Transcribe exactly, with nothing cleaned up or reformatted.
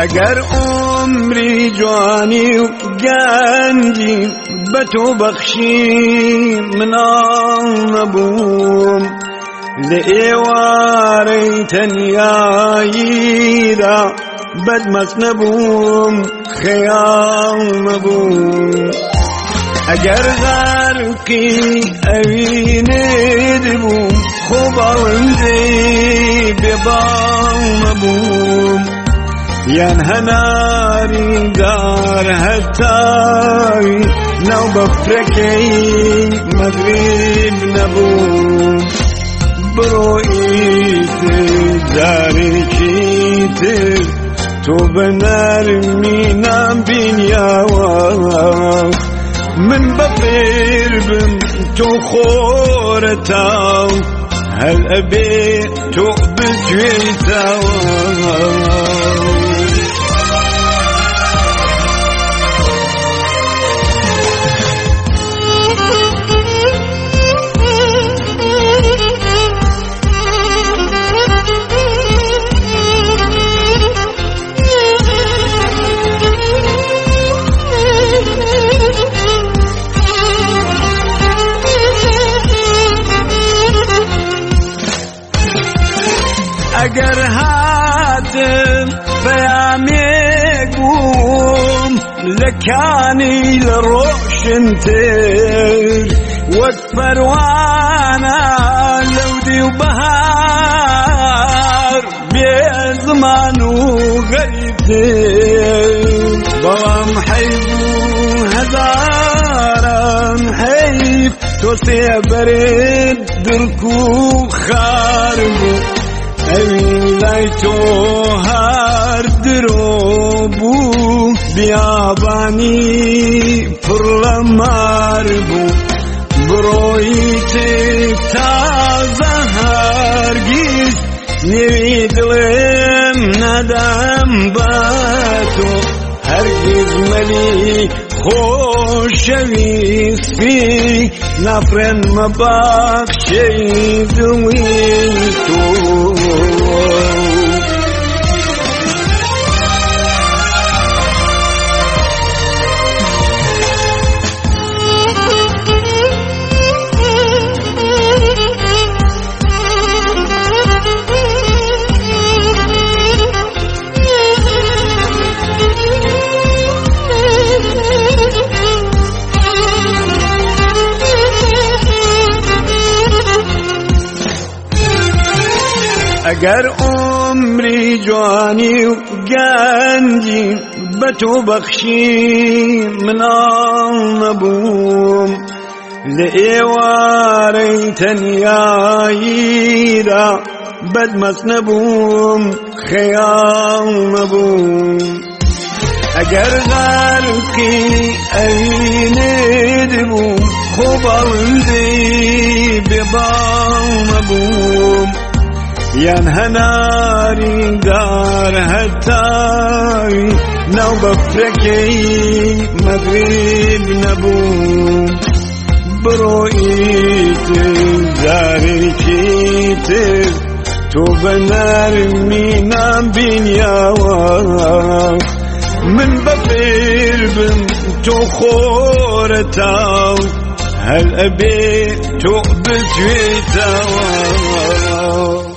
اگر عمری جوانی و گنجی به تو بخشی منال نبوم لئیواری تنیایی را بدمست نبوم خیال نبوم اگر غرقی اوینه بوم خوب آوندی ببال نبوم یان هناری دار هتای نو بفرکی مغرب نبوم برویت داری کیتر تو بنرمی نبینیاوا من بفیر بم تو خورتاو هل ابي تو بجويتاوا اگر هاتم فياميك بوم لكاني لروشنتر واكبر وانا لودي وبهار بزمان وغيبتر بوام حيبو هزارا حيب توسي برد دركو خاربو اوین لای تو هر دروبو بیابانی پرلمار بو برویت تازه هرگیز نویدلم ندم با تو هرگیز ملی خوشویستی نفرن مبخشی دوی تو اگر عمری جوانی و گنجی به تو بخشی منال نبوم لئیواری تنیایی را بدمست نبوم خیال نبوم اگر غرقی اوینه بوم خوب آوندی ببال نبوم یان هناری دار هتای نو بفرکی مغرب نبوم برویت داری کیتر تو بنرمی نبینیاوا من بفیر بم تو خورتاو هل ابي تو بجويتاوا